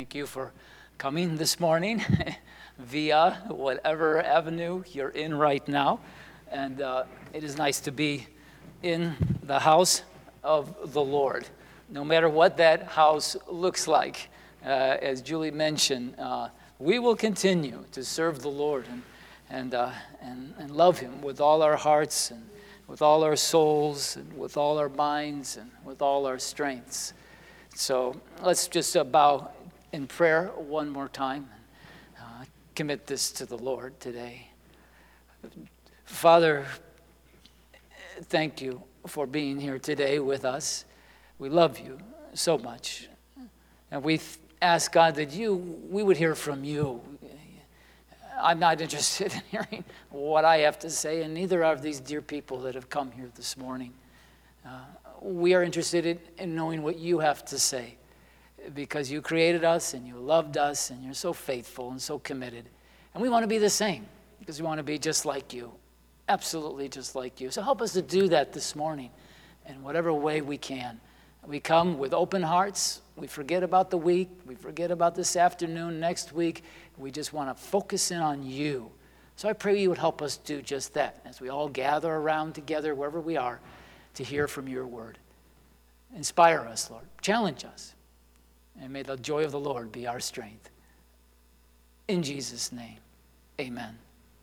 Thank you for coming this morning via whatever avenue you're in right now. And it is nice to be in the house of the Lord, no matter what that house looks like. As Julie mentioned, we will continue to serve the Lord and love Him with all our hearts and with all our souls and with all our minds and with all our strengths. So let's just bow in prayer one more time and commit this to the Lord today. Father, thank you for being here today with us. We love you so much. And we ask, God, that we would hear from you. I'm not interested in hearing what I have to say, and neither are these dear people that have come here this morning. We are interested in knowing what you have to say, because you created us and you loved us and you're so faithful and so committed. And we want to be the same, because we want to be just like you, absolutely just like you. So help us to do that this morning in whatever way we can. We come with open hearts. We forget about the week. We forget about this afternoon, next week. We just want to focus in on you. So I pray you would help us do just that as we all gather around together, wherever we are, to hear from your word. Inspire us, Lord. Challenge us. And may the joy of the Lord be our strength. In Jesus' name, amen.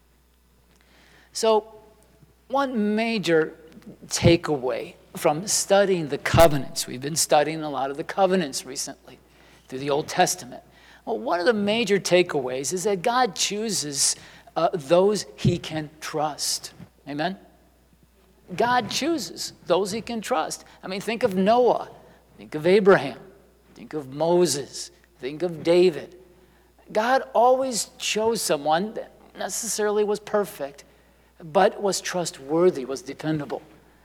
So, one major takeaway from studying the covenants. We've been studying a lot of the covenants recently through the Old Testament. Well, one of the major takeaways is that God chooses those he can trust. Amen? God chooses those he can trust. I mean, think of Noah. Think of Abraham. Think of Moses. Think of David. God always chose someone that necessarily was perfect, but was trustworthy, was dependable.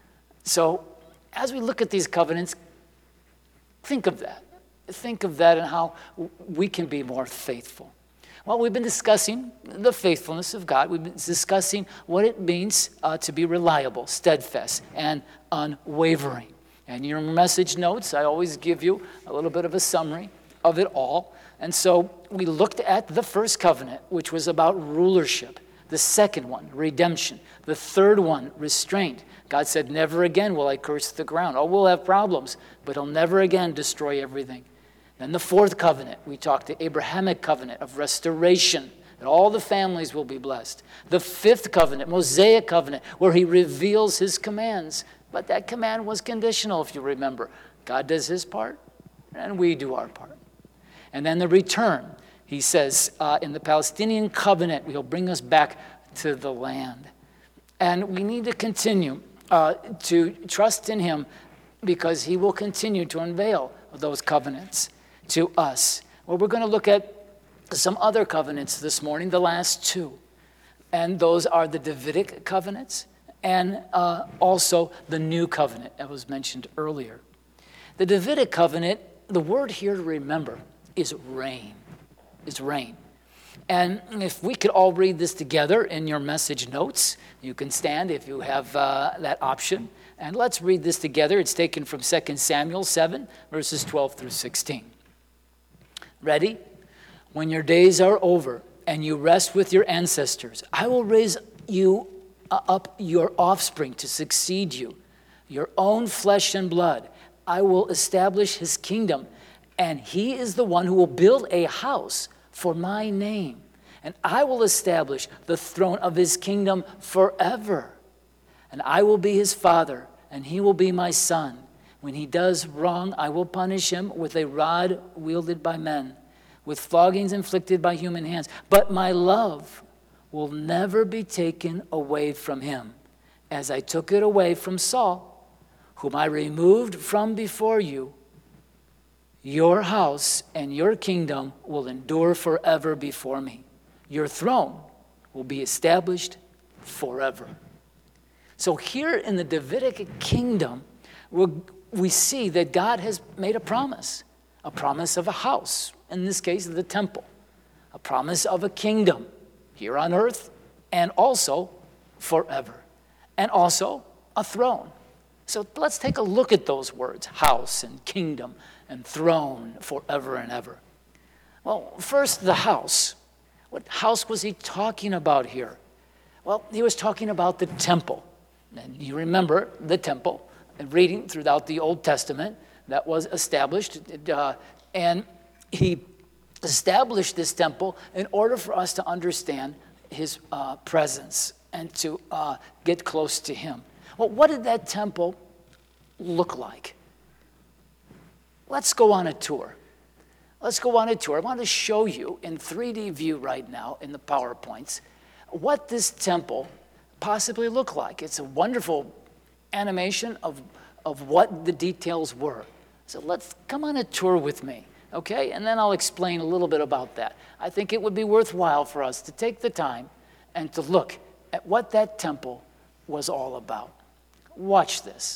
So, as we look at these covenants, think of that. Think of that and how we can be more faithful. Well, we've been discussing the faithfulness of God. We've been discussing what it means to be reliable, steadfast, and unwavering. And in your message notes, I always give you a little bit of a summary of it all. And so we looked at the first covenant, which was about rulership. The second one, redemption. The third one, restraint. God said, never again will I curse the ground. Oh, we'll have problems, but he'll never again destroy everything. Then the fourth covenant, we talked the Abrahamic covenant of restoration, that all the families will be blessed. The fifth covenant, Mosaic covenant, where he reveals his commands. But that command was conditional, if you remember. God does his part, and we do our part. And then the return, he says, in the Palestinian covenant, he'll bring us back to the land. And we need to continue to trust in him, because he will continue to unveil those covenants to us. Well, we're going to look at some other covenants this morning, the last two. And those are the Davidic covenants and also the new covenant that was mentioned earlier. The Davidic covenant, the word here to remember is reign. Is reign. And if we could all read this together in your message notes, you can stand if you have that option. And let's read this together. It's taken from 2 Samuel 7, verses 12 through 16. Ready? When your days are over and you rest with your ancestors, I will raise you up your offspring to succeed you, your own flesh and blood. I will establish his kingdom, and he is the one who will build a house for my name, and I will establish the throne of his kingdom forever. And I will be his father, and he will be my son. When he does wrong, I will punish him with a rod wielded by men, with floggings inflicted by human hands. But my love will never be taken away from him, as I took it away from Saul, whom I removed from before you. Your house and your kingdom will endure forever before me. Your throne will be established forever. So here in the Davidic kingdom, we see that God has made a promise of a house, in this case the temple, a promise of a kingdom here on earth and also forever, and also a throne. So let's take a look at those words, house and kingdom and throne forever and ever. Well, first, the house. What house was he talking about here? Well, he was talking about the temple. And you remember the temple, reading throughout the Old Testament, that was established. And he established this temple in order for us to understand his presence and to get close to him. Well, what did that temple look like? Let's go on a tour. Let's go on a tour. I want to show you in 3D view right now in the PowerPoints what this temple possibly looked like. It's a wonderful animation of what the details were. So let's come on a tour with me, okay? And then I'll explain a little bit about that. I think it would be worthwhile for us to take the time and to look at what that temple was all about. Watch this.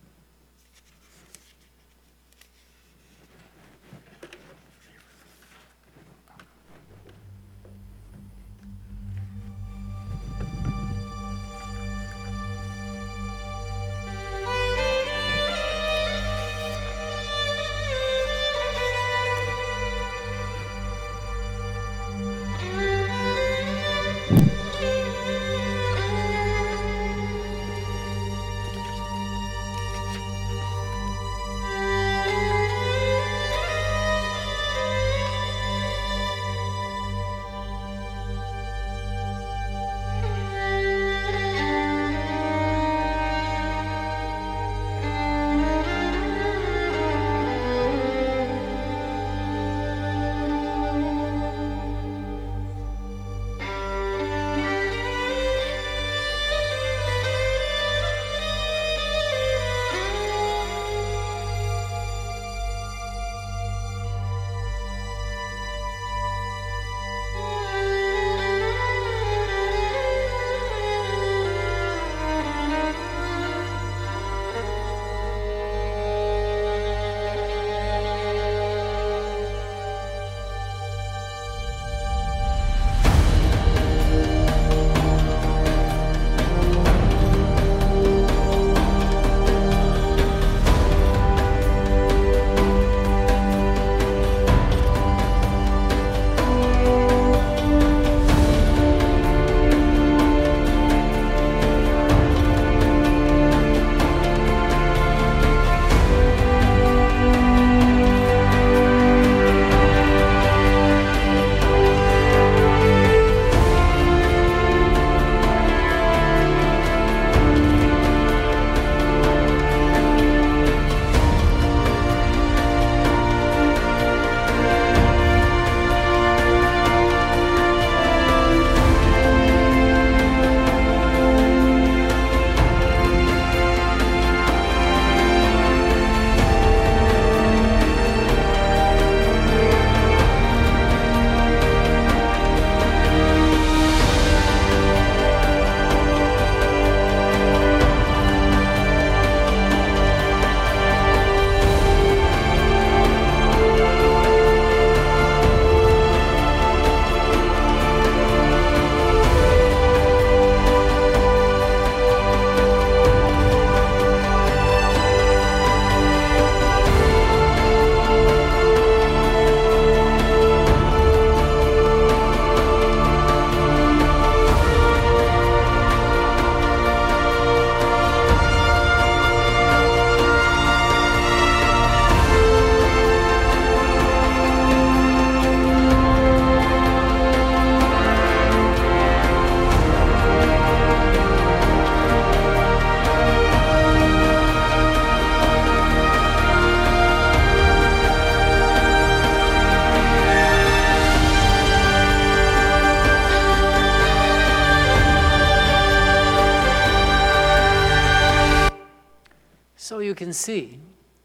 So you can see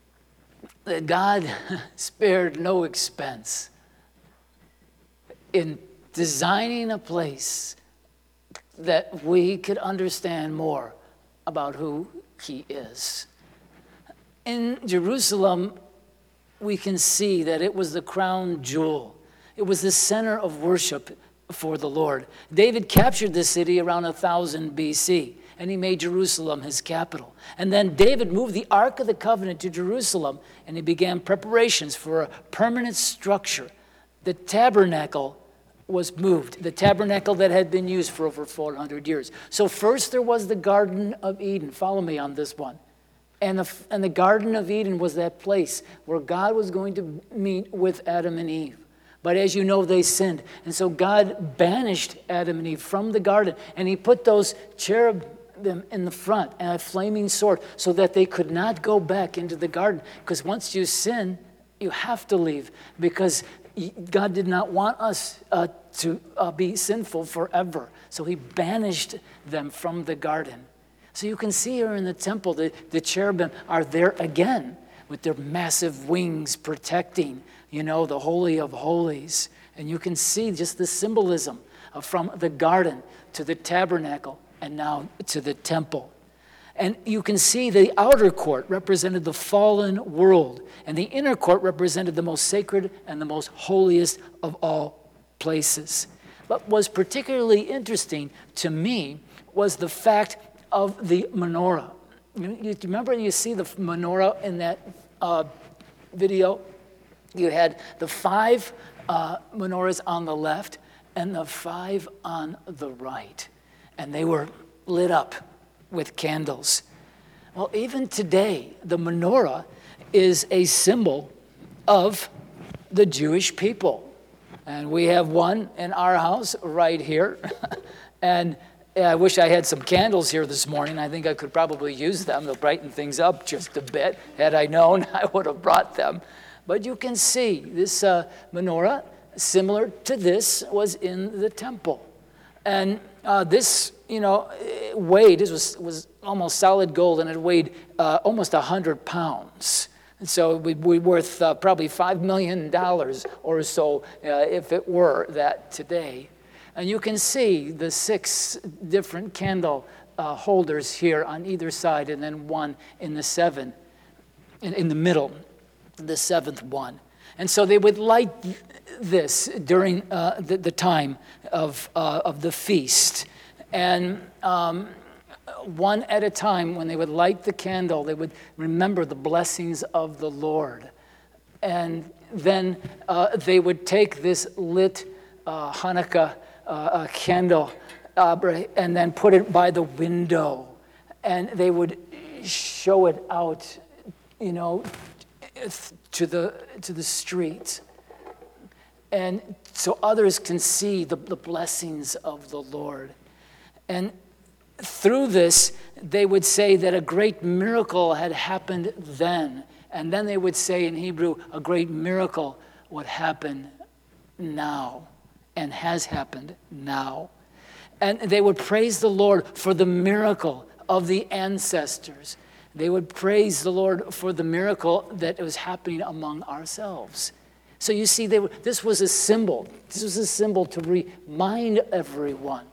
that God spared no expense in designing a place that we could understand more about who he is. In Jerusalem, we can see that it was the crown jewel. It was the center of worship for the Lord. David captured the city around 1000 BC, and he made Jerusalem his capital. And then David moved the Ark of the Covenant to Jerusalem, and he began preparations for a permanent structure the tabernacle was moved, the tabernacle that had been used for over 400 years. So first there was the Garden of Eden. Follow me on this one. And the Garden of Eden was that place where God was going to meet with Adam and Eve. But as you know, they sinned. And so God banished Adam and Eve from the garden. And he put those cherubim in the front and a flaming sword so that they could not go back into the garden. Because once you sin, you have to leave. Because God did not want us to be sinful forever. So he banished them from the garden. So you can see here in the temple, the cherubim are there again with their massive wings protecting, the Holy of Holies. And you can see just the symbolism from the garden to the tabernacle and now to the temple. And you can see the outer court represented the fallen world, and the inner court represented the most sacred and the most holiest of all places. What was particularly interesting to me was the fact of the menorah. You remember, you see the menorah in that video? You had the 5 menorahs on the left and the 5 on the right, and they were lit up with candles. Well, even today, the menorah is a symbol of the Jewish people. And we have one in our house right here. And I wish I had some candles here this morning. I think I could probably use them. They'll brighten things up just a bit. Had I known, I would have brought them. But you can see this menorah, similar to this, was in the temple. And this, weighed, this was almost solid gold, and it weighed almost 100 pounds. And so it would be worth probably $5 million or so if it were that today. And you can see the 6 different candle holders here on either side, and then one in the 7, in the middle, the 7th one. And so they would light this during the time of the feast. And one at a time, when they would light the candle, they would remember the blessings of the Lord. And then they would take this lit Hanukkah candle and then put it by the window. And they would show it out, to the street. And so others can see the blessings of the Lord. And through this, they would say that a great miracle had happened then. And then they would say in Hebrew, a great miracle would happen now and has happened now. And they would praise the Lord for the miracle of the ancestors. They would praise the Lord for the miracle that was happening among ourselves. So you see, this was a symbol. This was a symbol to remind everyone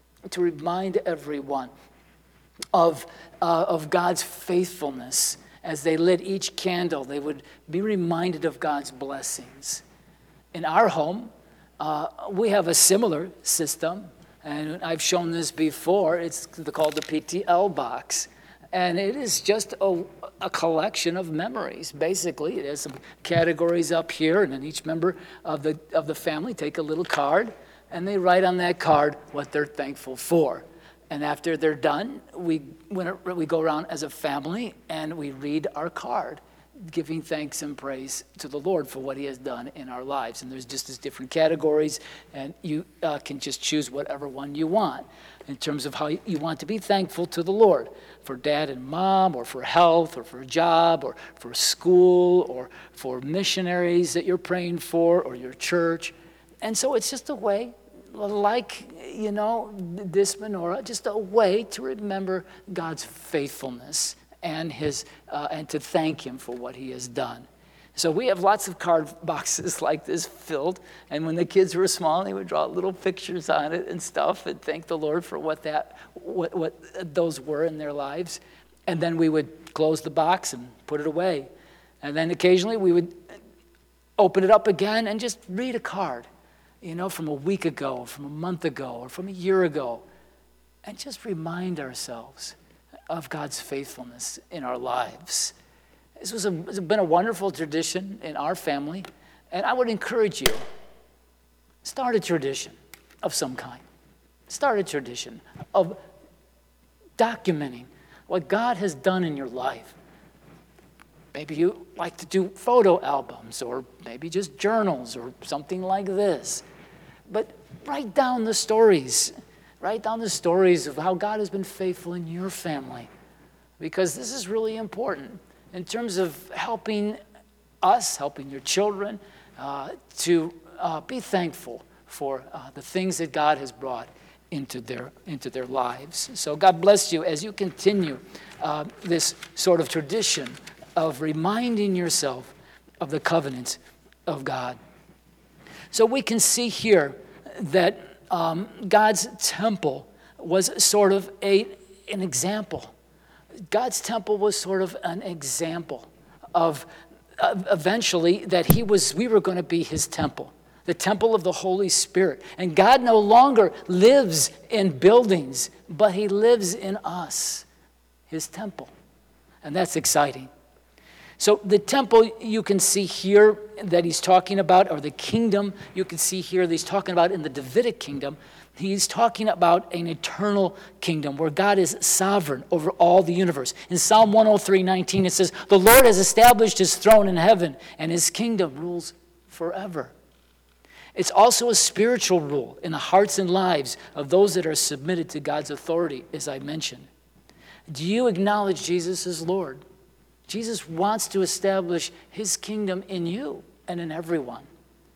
of God's faithfulness. As they lit each candle, they would be reminded of God's blessings. In our home, we have a similar system, and I've shown this before. It's called the PTL box. And it is just a collection of memories, basically. It has some categories up here, and then each member of the family take a little card, and they write on that card what they're thankful for. And after they're done, we go around as a family, and we read our card, giving thanks and praise to the Lord for what he has done in our lives. And there's just these different categories, and you can just choose whatever one you want in terms of how you want to be thankful to the Lord, for dad and mom, or for health, or for a job, or for school, or for missionaries that you're praying for, or your church. And so it's just a way, like, this menorah, just a way to remember God's faithfulness and and to thank him for what he has done. So we have lots of card boxes like this filled, and when the kids were small, they would draw little pictures on it and stuff, and thank the Lord for what those were in their lives. And then we would close the box and put it away. And then occasionally we would open it up again and just read a card, from a week ago, from a month ago, or from a year ago, and just remind ourselves of God's faithfulness in our lives. It's been a wonderful tradition in our family, and I would encourage you Start a tradition of some kind. Start a tradition of documenting what God has done in your life. Maybe you like to do photo albums, or maybe just journals or something like this. But write down the stories. Write down the stories of how God has been faithful in your family, because this is really important in terms of helping us, helping your children to be thankful for the things that God has brought into their lives. So God bless you as you continue this sort of tradition of reminding yourself of the covenants of God. So we can see here that God's temple was sort of an example. God's temple was sort of an example of eventually that we were going to be his temple, the temple of the Holy Spirit. And God no longer lives in buildings, but he lives in us, his temple. And that's exciting. So the temple you can see here that he's talking about, or the kingdom you can see here that he's talking about in the Davidic kingdom, he's talking about an eternal kingdom where God is sovereign over all the universe. In Psalm 103:19 it says, "The Lord has established his throne in heaven, and his kingdom rules forever." It's also a spiritual rule in the hearts and lives of those that are submitted to God's authority, as I mentioned. Do you acknowledge Jesus as Lord? Jesus wants to establish his kingdom in you and in everyone.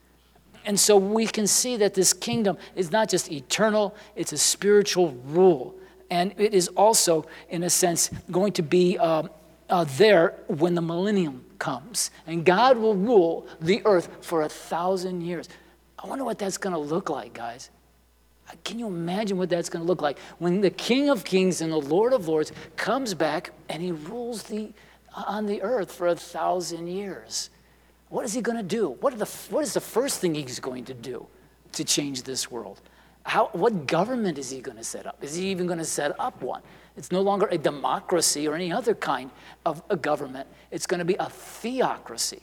And so we can see that this kingdom is not just eternal, it's a spiritual rule. And it is also, in a sense, going to be there when the millennium comes. And God will rule the earth for 1,000 years. I wonder what that's going to look like, guys. Can you imagine what that's going to look like when the King of Kings and the Lord of Lords comes back and he rules on the earth for 1,000 years? What is he going to do? What is the first thing he's going to do to change this world? What government is he going to set up? Is he even going to set up one? It's no longer a democracy or any other kind of a government. It's going to be a theocracy.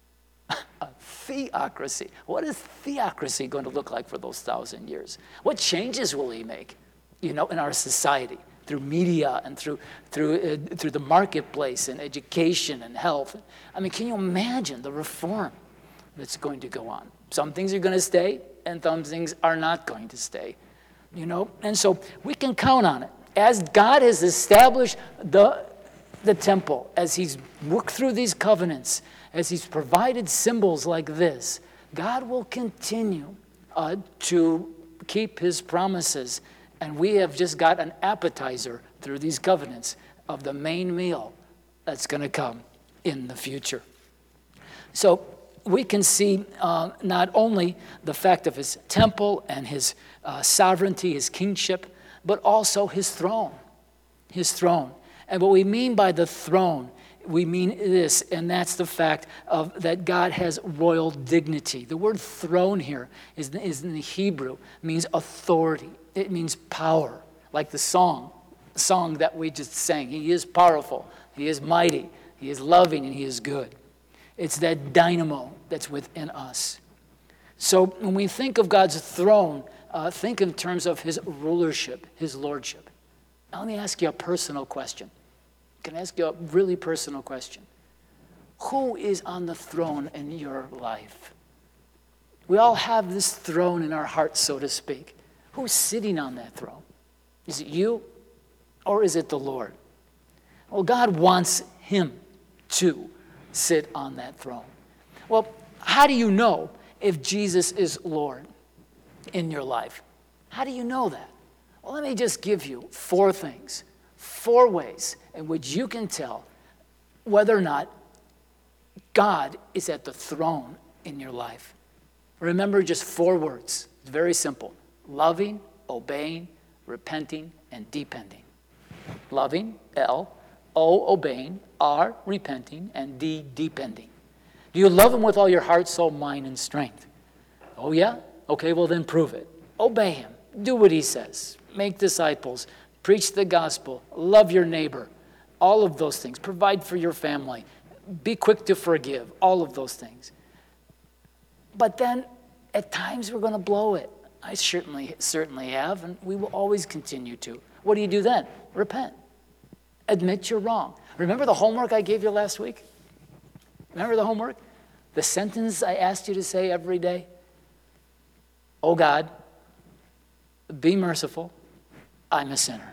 A theocracy. What is theocracy going to look like for those 1,000 years? What changes will he make, in our society? Through media and through the marketplace and education and health. I mean, can you imagine the reform that's going to go on? Some things are going to stay, and some things are not going to stay. And so we can count on it. As God has established the temple, as he's worked through these covenants, as he's provided symbols like this, God will continue to keep his promises. And we have just got an appetizer through these covenants of the main meal that's going to come in the future. So we can see not only the fact of his temple and his sovereignty, his kingship, but also his throne. His throne. And what we mean by the throne, we mean this, and that's the fact that God has royal dignity. The word throne here is in the Hebrew, means authority. It means power, like the song that we just sang. He is powerful, he is mighty, he is loving, and he is good. It's that dynamo that's within us. So when we think of God's throne, think in terms of his rulership, his lordship. Now let me ask you a personal question. Can I ask you a really personal question? Who is on the throne in your life? We all have this throne in our hearts, so to speak. Who's sitting on that throne? Is it you or is it the Lord? Well, God wants him to sit on that throne. Well, how do you know if Jesus is Lord in your life? How do you know that? Well, let me just give you 4 things, 4 ways in which you can tell whether or not God is at the throne in your life. Remember just 4 words. It's very simple. Loving, obeying, repenting, and depending. Loving, L. O, obeying. R, repenting. And D, depending. Do you love him with all your heart, soul, mind, and strength? Oh, yeah? Okay, well then prove it. Obey him. Do what he says. Make disciples. Preach the gospel. Love your neighbor. All of those things. Provide for your family. Be quick to forgive. All of those things. But then, At times we're going to blow it. I certainly have, and we will always continue to. What do you do then? Repent. Admit you're wrong. Remember the homework I gave you last week? Remember the homework? The sentence I asked you to say every day? Oh God, be merciful. I'm a sinner.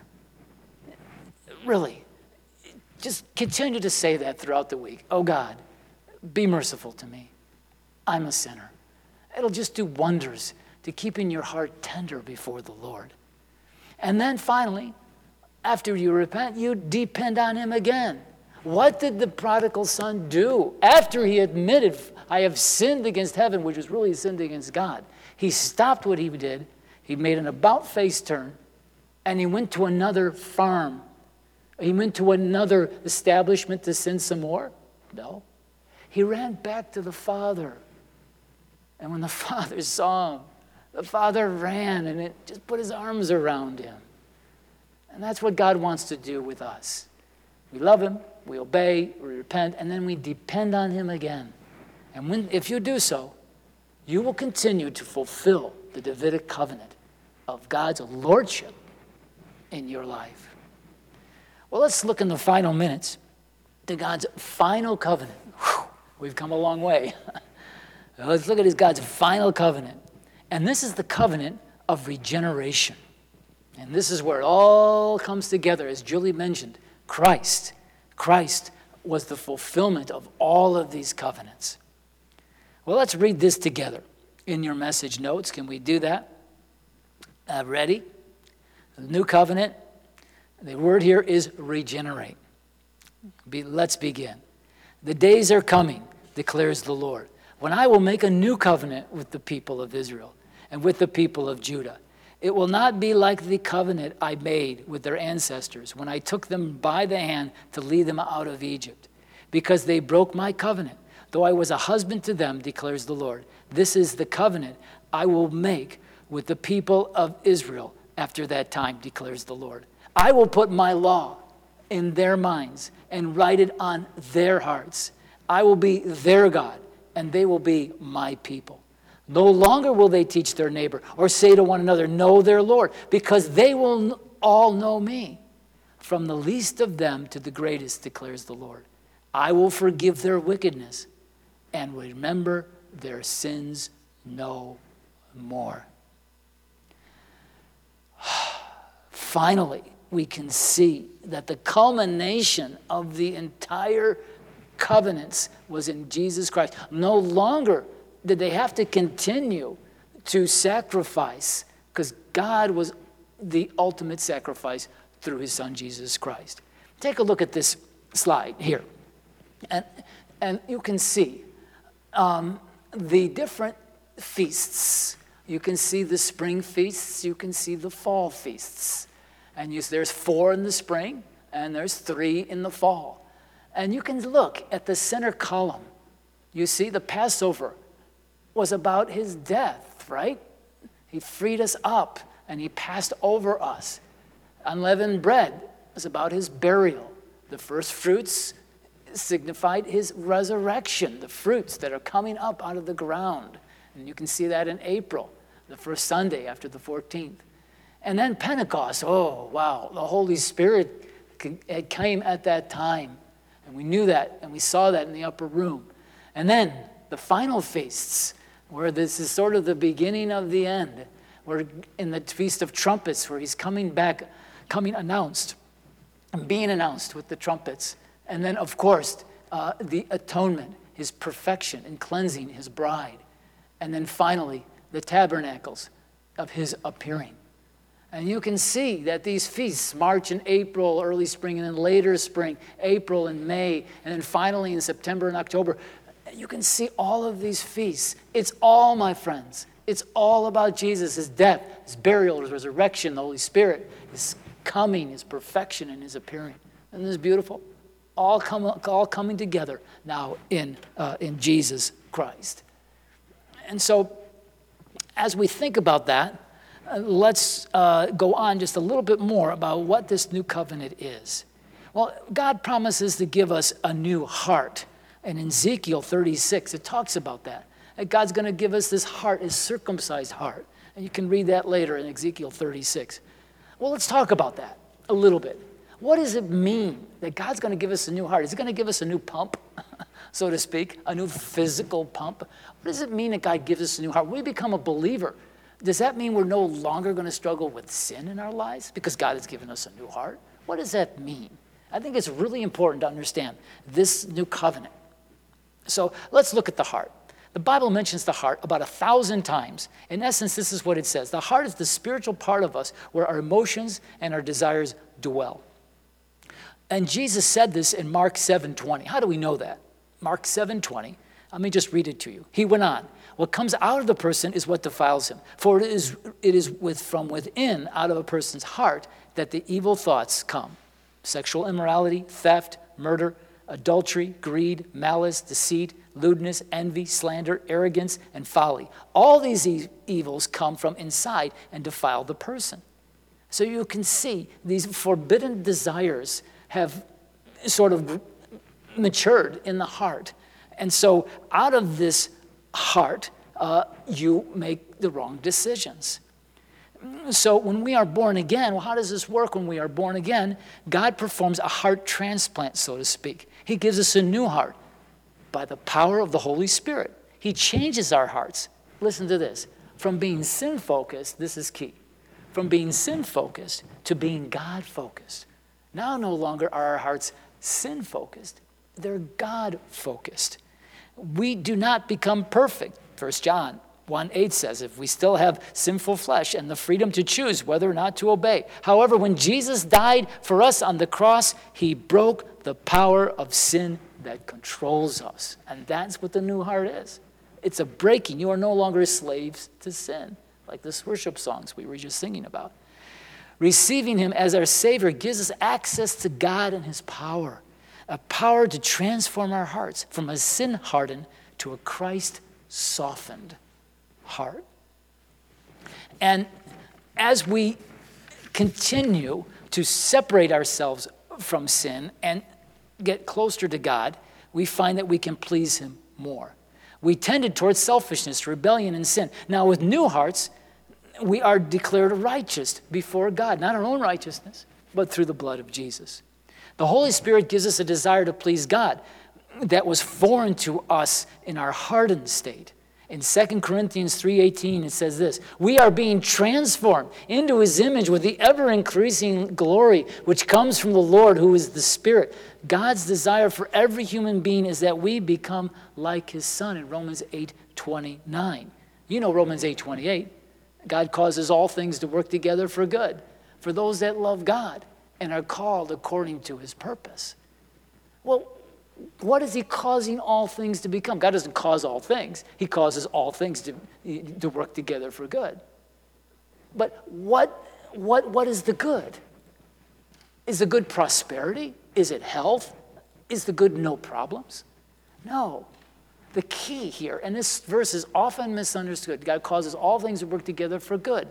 Really, just continue to say that throughout the week. Oh God, be merciful to me. I'm a sinner. It'll just do wonders to keeping your heart tender before the Lord. And then finally, after you repent, you depend on him again. What did the prodigal son do after he admitted, I have sinned against heaven, which was really sinned against God? He stopped what he did. He made an about-face turn, and he went to another farm. He went to another establishment to sin some more? No. He ran back to the Father. And when the Father saw him, the Father ran and it just put his arms around him. And that's what God wants to do with us. We love him, we obey, we repent, and then we depend on him again. And if you do so, you will continue to fulfill the Davidic covenant of God's lordship in your life. Well, let's look in the final minutes to God's final covenant. Whew, we've come a long way. Let's look at God's final covenant. And this is the covenant of regeneration. And this is where it all comes together. As Julie mentioned, Christ was the fulfillment of all of these covenants. Well, let's read this together in your message notes. Can we do that? Ready? The new covenant. The word here is regenerate. Let's begin. The days are coming, declares the Lord, when I will make a new covenant with the people of Israel and with the people of Judah. It will not be like the covenant I made with their ancestors when I took them by the hand to lead them out of Egypt, because they broke my covenant, though I was a husband to them, declares the Lord. This is the covenant I will make with the people of Israel after that time, declares the Lord. I will put my law in their minds and write it on their hearts. I will be their God, and they will be my people. No longer will they teach their neighbor or say to one another, know their Lord, because they will all know me, from the least of them to the greatest, declares the Lord. I will forgive their wickedness and remember their sins no more. Finally, we can see that the culmination of the entire covenants was in Jesus Christ. No longer did they have to continue to sacrifice, because God was the ultimate sacrifice through his son, Jesus Christ. Take a look at this slide here. And you can see the different feasts. You can see the spring feasts. You can see the fall feasts. And there's 4 in the spring, and there's 3 in the fall. And you can look at the center column. You see the Passover was about his death, right? He freed us up, and he passed over us. Unleavened bread was about his burial. The first fruits signified his resurrection, the fruits that are coming up out of the ground. And you can see that in April, the first Sunday after the 14th. And then Pentecost, oh, wow, the Holy Spirit came at that time. And we knew that, and we saw that in the upper room. And then the final feasts, where this is sort of the beginning of the end, where in the Feast of Trumpets, where he's coming back, announced, and being announced with the trumpets. And then, of course, the atonement, his perfection in cleansing his bride. And then finally, the tabernacles of his appearing. And you can see that these feasts, March and April, early spring, and then later spring, April and May, and then finally in September and October, you can see all of these feasts. It's all, my friends, it's all about Jesus, his death, his burial, his resurrection, the Holy Spirit, his coming, his perfection, and his appearing. Isn't this beautiful? All coming together now in Jesus Christ. And so, as we think about that, let's go on just a little bit more about what this new covenant is. Well, God promises to give us a new heart. And in Ezekiel 36, it talks about that. that God's going to give us this heart, his circumcised heart. And you can read that later in Ezekiel 36. Well, let's talk about that a little bit. What does it mean that God's going to give us a new heart? Is he going to give us a new pump, so to speak, a new physical pump? What does it mean that God gives us a new heart? When we become a believer, does that mean we're no longer going to struggle with sin in our lives because God has given us a new heart? What does that mean? I think it's really important to understand this new covenant. So let's look at the heart. The Bible mentions the heart about 1,000 times. In essence, this is what it says. The heart is the spiritual part of us where our emotions and our desires dwell. And Jesus said this in Mark 7:20. How do we know that? Mark 7:20. Let me just read it to you. He went on. What comes out of the person is what defiles him. For it is from within, out of a person's heart, that the evil thoughts come. Sexual immorality, theft, murder, adultery, greed, malice, deceit, lewdness, envy, slander, arrogance, and folly. All these evils come from inside and defile the person. So you can see these forbidden desires have sort of matured in the heart. And so out of this heart, you make the wrong decisions. So when we are born again, well, how does this work when we are born again? God performs a heart transplant, so to speak. He gives us a new heart by the power of the Holy Spirit. He changes our hearts. Listen to this. From being sin-focused, this is key. From being sin-focused to being God-focused. Now no longer are our hearts sin-focused. They're God-focused. We do not become perfect. 1 John 1:8 says, if we still have sinful flesh and the freedom to choose whether or not to obey. However, when Jesus died for us on the cross, he broke the power of sin that controls us. And that's what the new heart is. It's a breaking. You are no longer slaves to sin, like this worship songs we were just singing about. Receiving him as our Savior gives us access to God and his power, a power to transform our hearts from a sin-hardened to a Christ-softened heart. And as we continue to separate ourselves from sin and get closer to God, we find that we can please him more. We tended towards selfishness, rebellion, and sin. Now with new hearts, we are declared righteous before God, not our own righteousness, but through the blood of Jesus. The Holy Spirit gives us a desire to please God that was foreign to us in our hardened state. In 2 Corinthians 3:18, it says this, we are being transformed into his image with the ever-increasing glory which comes from the Lord who is the Spirit. God's desire for every human being is that we become like his Son in Romans 8:29. You know Romans 8:28. God causes all things to work together for good, for those that love God and are called according to his purpose. Well, what is he causing all things to become? God doesn't cause all things. He causes all things to work together for good. But what is the good? Is the good prosperity? Is it health? Is the good no problems? No. The key here, and this verse is often misunderstood, God causes all things to work together for good.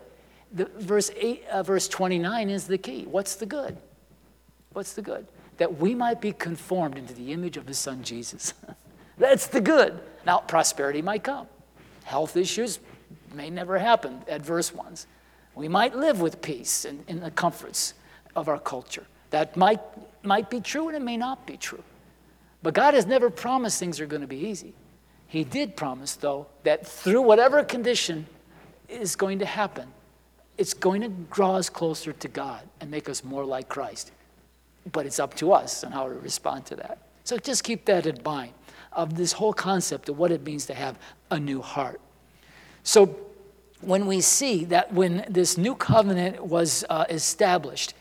Verse 29 is the key. What's the good? What's the good? That we might be conformed into the image of his Son, Jesus. That's the good. Now, prosperity might come. Health issues may never happen, adverse ones. We might live with peace and in the comforts of our culture. That might be true and it may not be true. But God has never promised things are going to be easy. He did promise, though, that through whatever condition is going to happen, it's going to draw us closer to God and make us more like Christ. But it's up to us and how to respond to that. So just keep that in mind of this whole concept of what it means to have a new heart. So when we see that when this new covenant was established,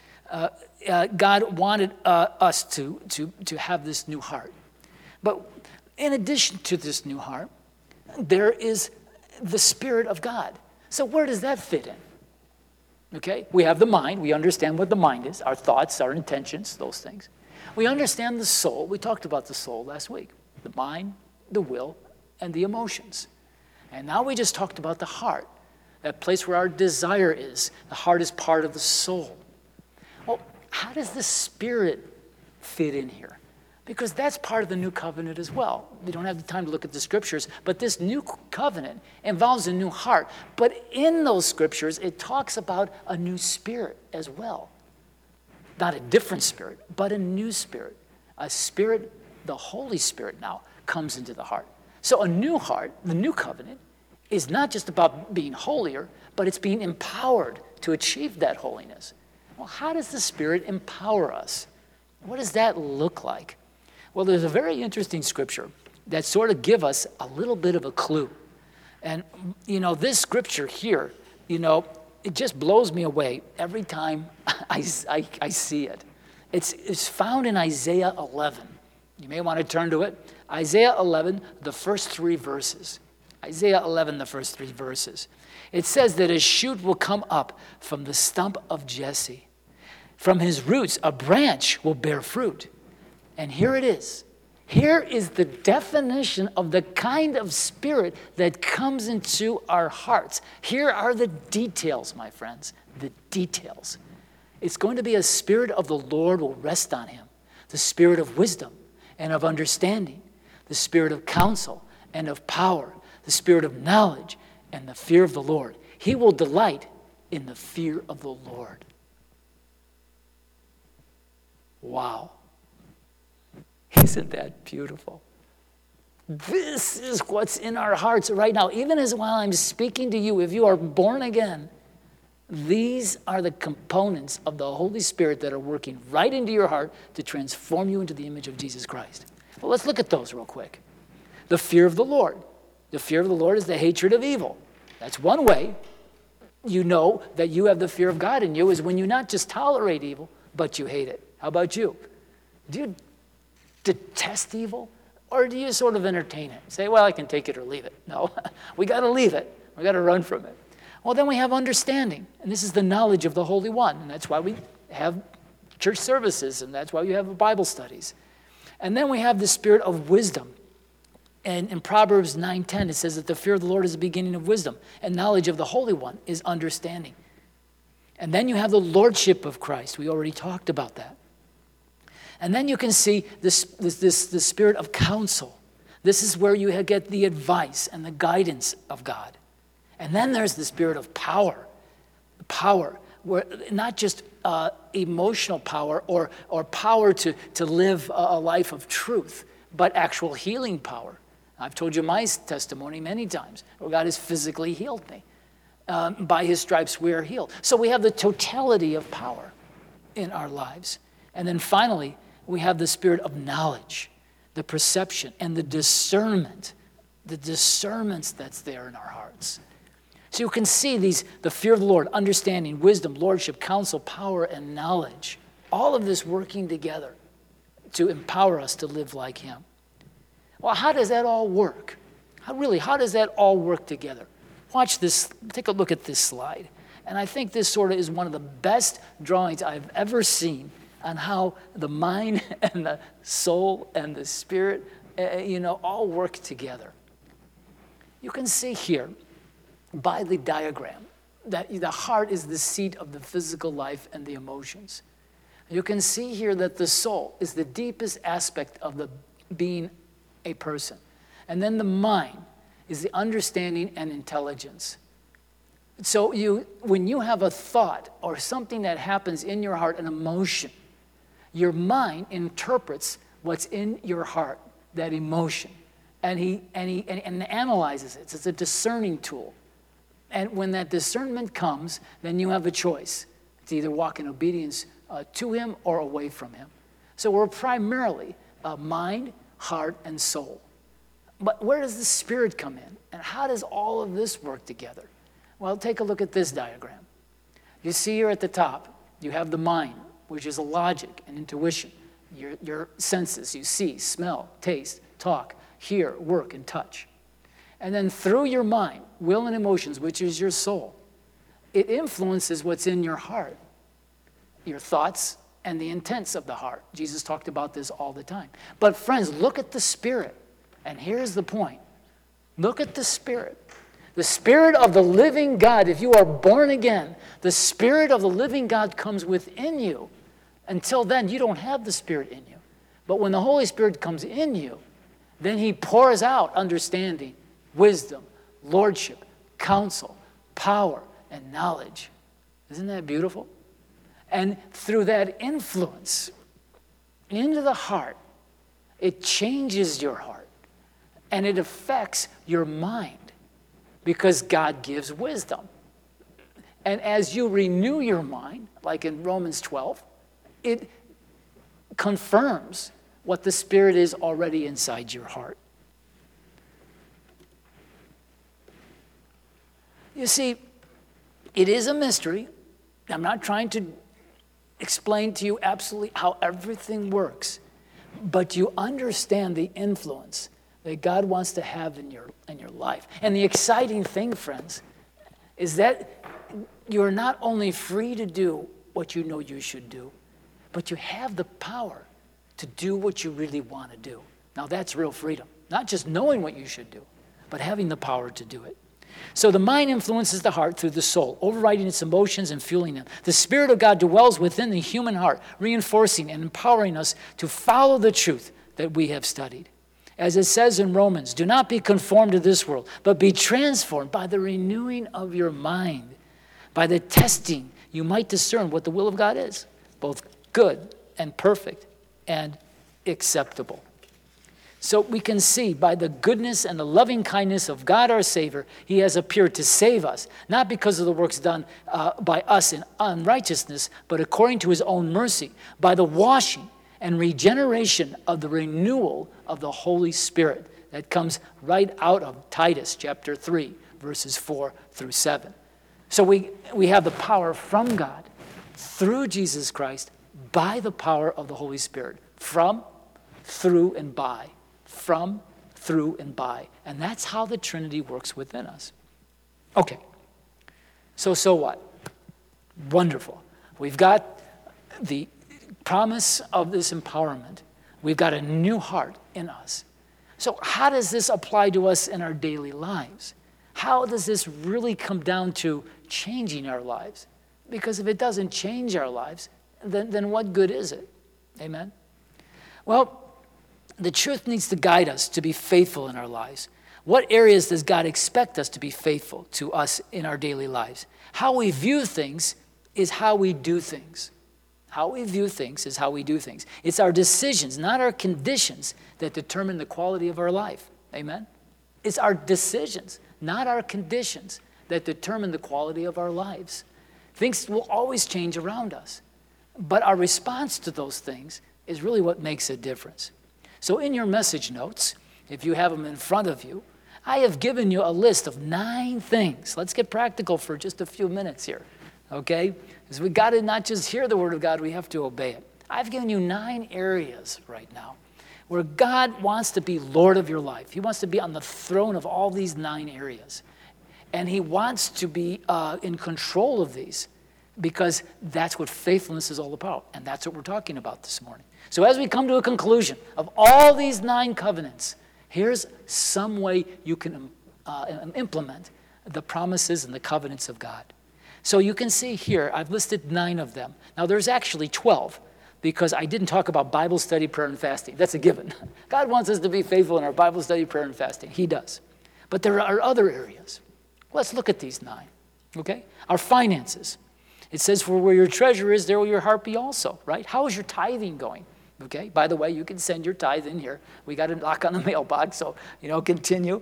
God wanted us to have this new heart. But in addition to this new heart, there is the Spirit of God. So where does that fit in? Okay, we have the mind. We understand what the mind is, our thoughts, our intentions, those things. We understand the soul. We talked about the soul last week. The mind, the will, and the emotions. And now we just talked about the heart, that place where our desire is. The heart is part of the soul. Well, how does the Spirit fit in here? Because that's part of the new covenant as well. We don't have the time to look at the scriptures, but this new covenant involves a new heart. But in those scriptures, it talks about a new spirit as well. Not a different spirit, but a new spirit. A spirit, the Holy Spirit now, comes into the heart. So a new heart, the new covenant, is not just about being holier, but it's being empowered to achieve that holiness. Well, how does the Spirit empower us? What does that look like? Well, there's a very interesting scripture that sort of give us a little bit of a clue. And, this scripture here, it just blows me away every time I see it. It's found in Isaiah 11. You may want to turn to it. Isaiah 11, the first 3 verses. Isaiah 11, the first 3 verses. It says that a shoot will come up from the stump of Jesse. From his roots, a branch will bear fruit. And here it is. Here is the definition of the kind of spirit that comes into our hearts. Here are the details, my friends, the details. It's going to be a spirit of the Lord will rest on him, the spirit of wisdom and of understanding, the spirit of counsel and of power, the spirit of knowledge and the fear of the Lord. He will delight in the fear of the Lord. Wow. Isn't that beautiful? This is what's in our hearts right now. Even as while I'm speaking to you, if you are born again, these are the components of the Holy Spirit that are working right into your heart to transform you into the image of Jesus Christ. Well, let's look at those real quick. The fear of the Lord. The fear of the Lord is the hatred of evil. That's one way you know that you have the fear of God in you, is when you not just tolerate evil, but you hate it. How about you? Do you detest evil, or do you sort of entertain it? Say, well, I can take it or leave it. No, we got to leave it. We got to run from it. Well, then we have understanding, and this is the knowledge of the Holy One, and that's why we have church services, and that's why we have Bible studies. And then we have the spirit of wisdom. And in Proverbs 9:10, it says that the fear of the Lord is the beginning of wisdom, and knowledge of the Holy One is understanding. And then you have the lordship of Christ. We already talked about that. And then you can see the spirit of counsel. This is where you get the advice and the guidance of God. And then there's the spirit of power. Power, where not just emotional power or power to live a life of truth, but actual healing power. I've told you my testimony many times, where God has physically healed me. By his stripes we are healed. So we have the totality of power in our lives. And then finally, we have the spirit of knowledge, the perception, and the discernment, the discernments that's there in our hearts. So you can see the fear of the Lord, understanding, wisdom, lordship, counsel, power, and knowledge, all of this working together to empower us to live like him. Well, how does that all work? How does that all work together? Watch this, take a look at this slide. And I think this sort of is one of the best drawings I've ever seen on how the mind and the soul and the spirit, all work together. You can see here by the diagram that the heart is the seat of the physical life and the emotions. You can see here that the soul is the deepest aspect of the being a person. And then the mind is the understanding and intelligence. So when you have a thought or something that happens in your heart, an emotion, your mind interprets what's in your heart, that emotion, and and analyzes it. It's a discerning tool. And when that discernment comes, then you have a choice. to either walk in obedience to him or away from him. So we're primarily mind, heart, and soul. But where does the Spirit come in? And how does all of this work together? Well, take a look at this diagram. You see here at the top, you have the mind, which is a logic and intuition. Your senses, you see, smell, taste, talk, hear, work, and touch. And then through your mind, will and emotions, which is your soul, it influences what's in your heart, your thoughts and the intents of the heart. Jesus talked about this all the time. But friends, look at the Spirit. And here's the point. Look at the Spirit. The Spirit of the living God, if you are born again, the Spirit of the living God comes within you. Until then, you don't have the Spirit in you. But when the Holy Spirit comes in you, then he pours out understanding, wisdom, lordship, counsel, power, and knowledge. Isn't that beautiful? And through that influence into the heart, it changes your heart and it affects your mind because God gives wisdom. And as you renew your mind, like in Romans 12, it confirms what the Spirit is already inside your heart. You see, it is a mystery. I'm not trying to explain to you absolutely how everything works, but you understand the influence that God wants to have in your life. And the exciting thing, friends, is that you're not only free to do what you know you should do, but you have the power to do what you really want to do. Now that's real freedom. Not just knowing what you should do, but having the power to do it. So the mind influences the heart through the soul, overriding its emotions and fueling them. The Spirit of God dwells within the human heart, reinforcing and empowering us to follow the truth that we have studied. As it says in Romans, do not be conformed to this world, but be transformed by the renewing of your mind. By the testing, you might discern what the will of God is, both good and perfect and acceptable. So we can see by the goodness and the loving kindness of God our Savior, he has appeared to save us, not because of the works done by us in unrighteousness, but according to his own mercy, by the washing and regeneration of the renewal of the Holy Spirit that comes right out of Titus chapter 3, verses 4 through 7. So we have the power from God through Jesus Christ by the power of the Holy Spirit, from, through, and by. From, through, and by. And that's how the Trinity works within us. Okay. So what? Wonderful. We've got the promise of this empowerment. We've got a new heart in us. So how does this apply to us in our daily lives? How does this really come down to changing our lives? Because if it doesn't change our lives, then what good is it? Amen? Well, the truth needs to guide us to be faithful in our lives. What areas does God expect us to be faithful to us in our daily lives? How we view things is how we do things. How we view things is how we do things. It's our decisions, not our conditions, that determine the quality of our life. Amen? It's our decisions, not our conditions, that determine the quality of our lives. Things will always change around us. But our response to those things is really what makes a difference. So in your message notes, if you have them in front of you, I have given you a list of 9 things. Let's get practical for just a few minutes here, okay? Because we got to not just hear the word of God, we have to obey it. I've given you 9 areas right now where God wants to be Lord of your life. He wants to be on the throne of all these 9 areas. And he wants to be in control of these because that's what faithfulness is all about. And that's what we're talking about this morning. So as we come to a conclusion of all these 9 covenants, here's some way you can implement the promises and the covenants of God. So you can see here, I've listed 9 of them. Now there's actually 12 because I didn't talk about Bible study, prayer, and fasting. That's a given. God wants us to be faithful in our Bible study, prayer, and fasting. He does. But there are other areas. Let's look at these 9, okay? Our finances. It says, for where your treasure is, there will your heart be also, right? How is your tithing going? Okay, by the way, you can send your tithe in here. We got a knock on the mailbox, so, continue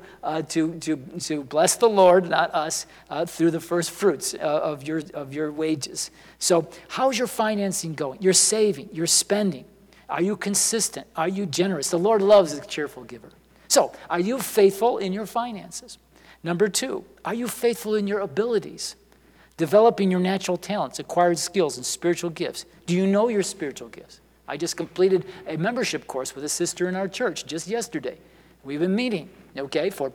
to bless the Lord, not us, through the first fruits of your wages. So how's your financing going? You're saving, you're spending. Are you consistent? Are you generous? The Lord loves a cheerful giver. So are you faithful in your finances? Number 2, are you faithful in your abilities? Developing your natural talents, acquired skills, and spiritual gifts. Do you know your spiritual gifts? I just completed a membership course with a sister in our church just yesterday. We've been meeting, okay, for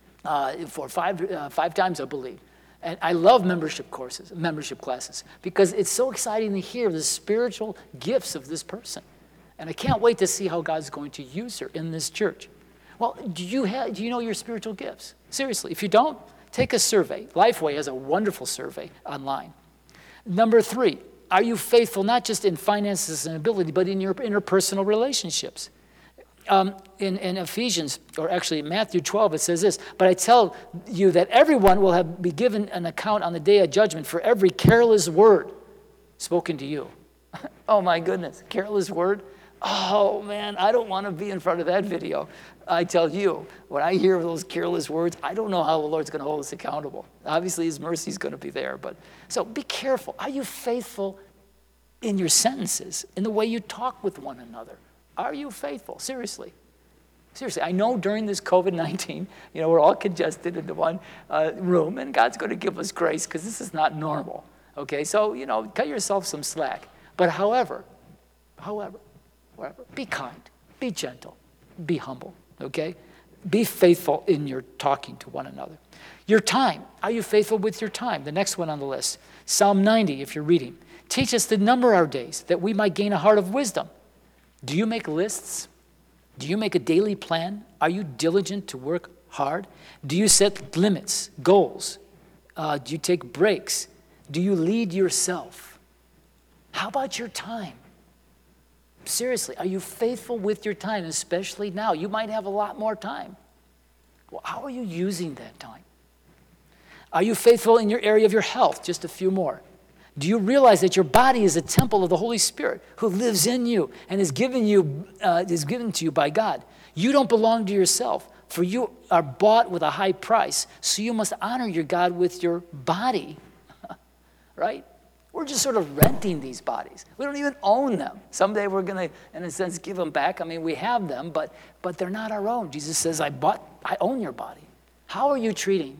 5 times, I believe. And I love membership classes, because it's so exciting to hear the spiritual gifts of this person. And I can't wait to see how God's going to use her in this church. Well, do you know your spiritual gifts? Seriously, if you don't, take a survey. Lifeway has a wonderful survey online. Number 3, Are you faithful not just in finances and ability, but in your interpersonal relationships? In Ephesians, or actually Matthew 12, it says this, but I tell you that everyone will be given an account on the day of judgment for every careless word spoken to you. Oh my goodness, careless word? Oh man, I don't want to be in front of that video. I tell you, when I hear those careless words, I don't know how the Lord's going to hold us accountable. Obviously, his mercy is going to be there. So be careful. Are you faithful in your sentences, in the way you talk with one another? Are you faithful? Seriously. Seriously. I know during this COVID-19, we're all congested into one room, and God's going to give us grace because this is not normal. Okay, so, cut yourself some slack. But however, be kind, be gentle, be humble, okay? Be faithful in your talking to one another. Your time, are you faithful with your time? The next one on the list, Psalm 90, if you're reading. Teach us to number our days, that we might gain a heart of wisdom. Do you make lists? Do you make a daily plan? Are you diligent to work hard? Do you set limits, goals? Do you take breaks? Do you lead yourself? How about your time? Seriously, are you faithful with your time, especially now? You might have a lot more time. Well, how are you using that time? Are you faithful in your area of your health? Just a few more. Do you realize that your body is a temple of the Holy Spirit who lives in you and is given to you by God? You don't belong to yourself, for you are bought with a high price, so you must honor your God with your body, right? We're just sort of renting these bodies. We don't even own them. Someday we're going to, in a sense, give them back. I mean, we have them, but they're not our own. Jesus says, I own your body. How are you treating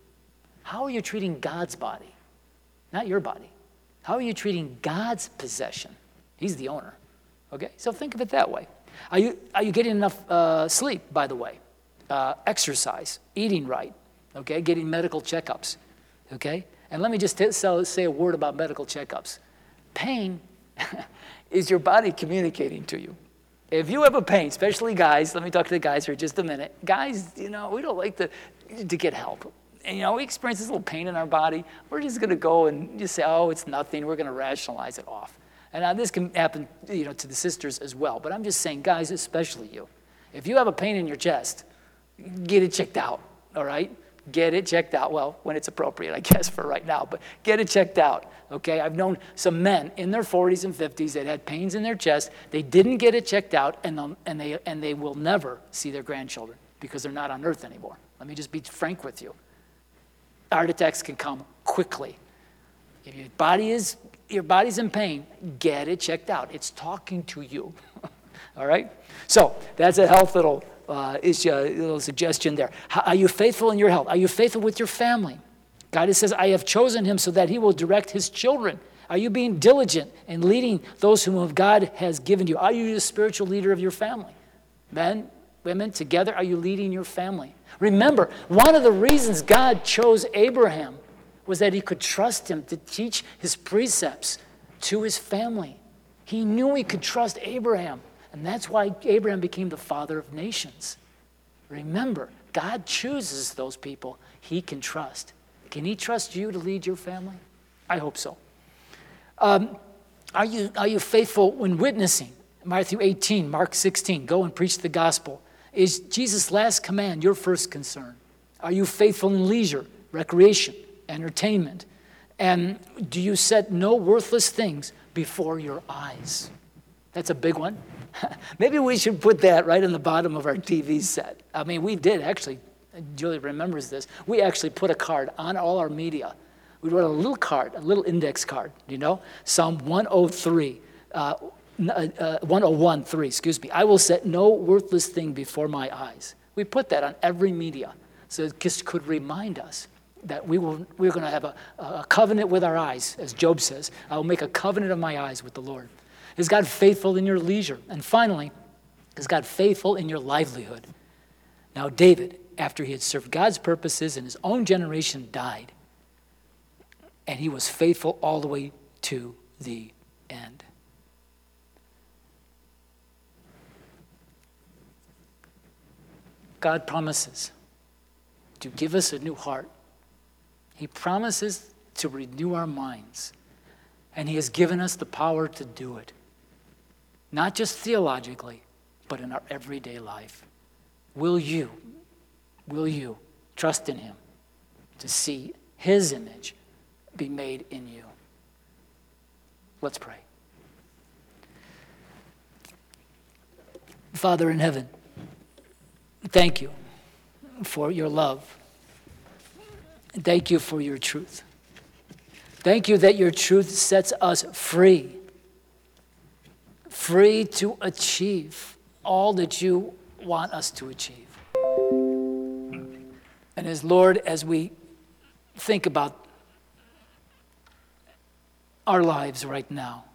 God's body? Not your body. How are you treating God's possession? He's the owner. Okay? So think of it that way. Are you getting enough sleep, by the way? Exercise, eating right, okay? Getting medical checkups, okay? And let me just say a word about medical checkups. Pain is your body communicating to you. If you have a pain, especially guys, let me talk to the guys for just a minute. Guys, we don't like to get help. And, we experience this little pain in our body. We're just going to go and just say, oh, it's nothing. We're going to rationalize it off. And now this can happen, to the sisters as well. But I'm just saying, guys, especially you. If you have a pain in your chest, get it checked out, all right? Get it checked out. Well, when it's appropriate, I guess, for right now. But get it checked out, okay? I've known some men in their 40s and 50s that had pains in their chest. They didn't get it checked out, and they will never see their grandchildren because they're not on earth anymore. Let me just be frank with you. Heart attacks can come quickly. If your body's in pain, get it checked out. It's talking to you, all right? So that's a health little suggestion there. Are you faithful in your health? Are you faithful with your family? God says, I have chosen him so that he will direct his children. Are you being diligent in leading those whom God has given you? Are you the spiritual leader of your family? Men, women, together, are you leading your family? Remember, one of the reasons God chose Abraham was that he could trust him to teach his precepts to his family. He knew he could trust Abraham. And that's why Abraham became the father of nations. Remember, God chooses those people he can trust. Can he trust you to lead your family? I hope so. Are you faithful when witnessing? Matthew 18, Mark 16, go and preach the gospel. Is Jesus' last command your first concern? Are you faithful in leisure, recreation, entertainment? And do you set no worthless things before your eyes? That's a big one. Maybe we should put that right in the bottom of our TV set. I mean, we did actually, Julie remembers this, we actually put a card on all our media. We wrote a little card, a little index card, Psalm 103, 101:3, I will set no worthless thing before my eyes. We put that on every media, so it just could remind us that we're going to have a covenant with our eyes, as Job says. I will make a covenant of my eyes with the Lord. Is God faithful in your leisure? And finally, is God faithful in your livelihood? Now, David, after he had served God's purposes in his own generation, died. And he was faithful all the way to the end. God promises to give us a new heart. He promises to renew our minds. And he has given us the power to do it. Not just theologically, but in our everyday life. Will you trust in him to see his image be made in you? Let's pray. Father in heaven, thank you for your love. Thank you for your truth. Thank you that your truth sets us free to achieve all that you want us to achieve. And as we think about our lives right now,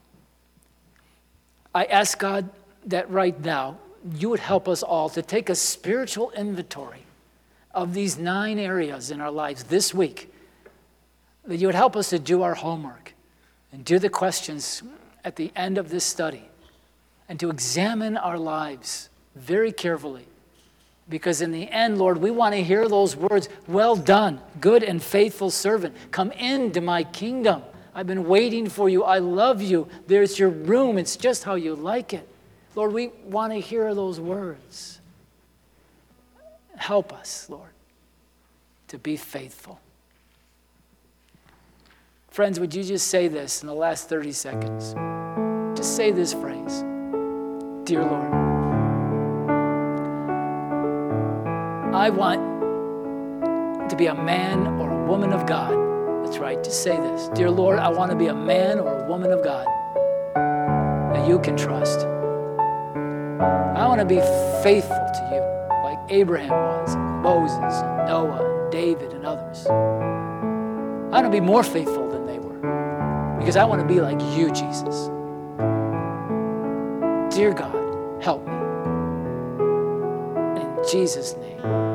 I ask God that right now you would help us all to take a spiritual inventory of these 9 areas in our lives this week, that you would help us to do our homework and do the questions at the end of this study, and to examine our lives very carefully. Because in the end, Lord, we want to hear those words, well done, good and faithful servant. Come into my kingdom. I've been waiting for you. I love you. There's your room. It's just how you like it. Lord, we want to hear those words. Help us, Lord, to be faithful. Friends, would you just say this in the last 30 seconds? Just say this phrase. Dear Lord, I want to be a man or a woman of God. That's right, just say this. Dear Lord, I want to be a man or a woman of God that you can trust. I want to be faithful to you like Abraham was, Moses, and Noah, and David, and others. I want to be more faithful than they were because I want to be like you, Jesus. Dear God, help me. In Jesus' name.